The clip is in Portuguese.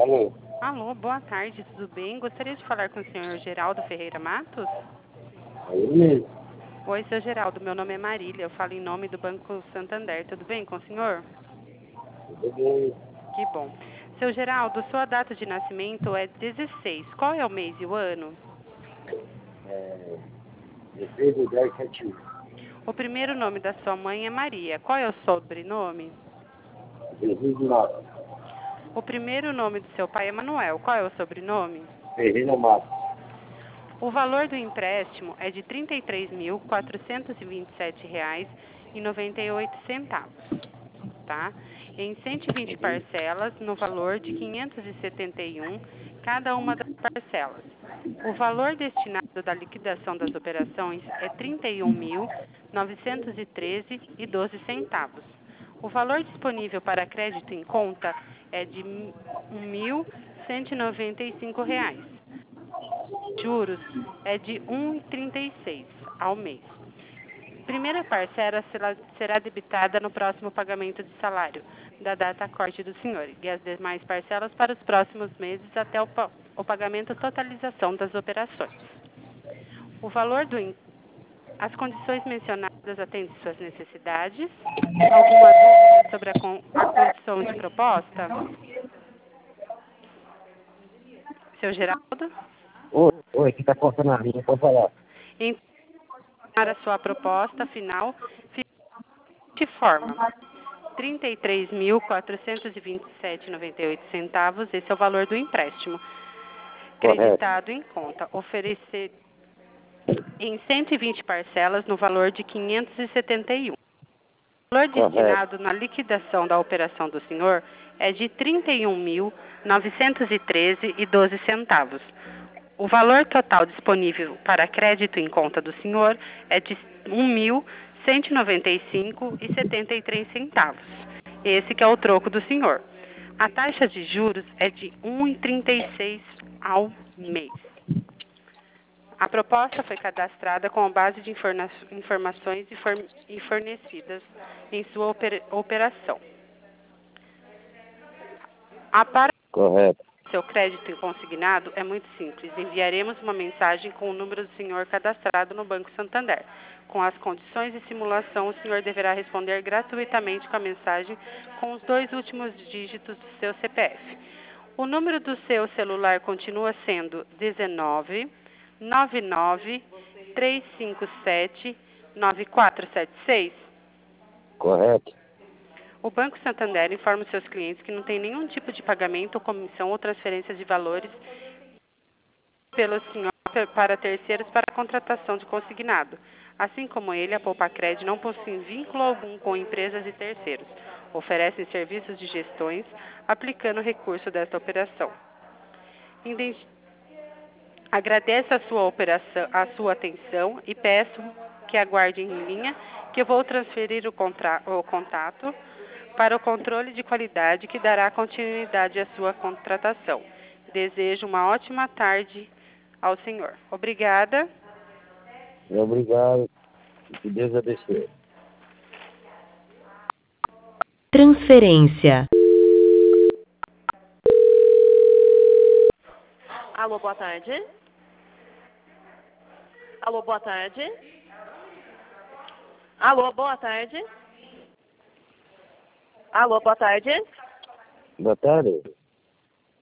Alô? Alô, boa tarde, tudo bem? Gostaria de falar com o senhor Geraldo Ferreira Matos? Aí mesmo. Oi, seu Geraldo, meu nome é Marília, eu falo em nome do Banco Santander, tudo bem com o senhor? Tudo bem? Que bom. Seu Geraldo, sua data de nascimento é 16, qual é o mês e o ano? 16 de 10, 71. O primeiro nome da sua mãe é Maria, qual é o sobrenome? Jesus Mato. O primeiro nome do seu pai é Manuel, qual é o sobrenome? Ferreira Mato. O valor do empréstimo é de R$ 33.427,98, tá? Em 120 parcelas, no valor de 571, cada uma das parcelas. O valor destinado da liquidação das operações é R$ 31.913,12. O valor disponível para crédito em conta é de R$ 1.195. Juros é de 1,36 ao mês. Primeira parcela será debitada no próximo pagamento de salário, da data corte do senhor, e as demais parcelas para os próximos meses até o pagamento totalização das operações. O valor as condições mencionadas atendem suas necessidades? Alguma dúvida sobre a condição de proposta? Seu Geraldo? Oi, que tá cortando a linha, pode falar. Então, para a sua proposta final, de forma R$ 33.427,98, esse é o valor do empréstimo, Correto. creditado em conta, oferecer em 120 parcelas no valor de 571. O valor destinado na liquidação da operação do senhor é de R$ 31.913,12. O valor total disponível para crédito em conta do senhor é de R$ 1.195,73. Esse que é o troco do senhor. A taxa de juros é de 1,36 ao mês. A proposta foi cadastrada com a base de informações e fornecidas em sua operação. Correto. Seu crédito consignado é muito simples. Enviaremos uma mensagem com o número do senhor cadastrado no Banco Santander. Com as condições de simulação, o senhor deverá responder gratuitamente com a mensagem com os 2 últimos dígitos do seu CPF. O número do seu celular continua sendo 19 99 357 9476. Correto. O Banco Santander informa os seus clientes que não tem nenhum tipo de pagamento, comissão ou transferência de valores pelo senhor para terceiros para a contratação de consignado. Assim como ele, a Poupacred não possui vínculo algum com empresas e terceiros. Oferecem serviços de gestões aplicando o recurso desta operação. Agradeço a sua atenção e peço que aguarde em linha que eu vou transferir o contato para o controle de qualidade que dará continuidade à sua contratação. Desejo uma ótima tarde ao senhor. Obrigada. Obrigado. Que Deus abençoe. Transferência. Alô, boa tarde. Alô, boa tarde. Alô, boa tarde. Alô, boa tarde. Boa tarde.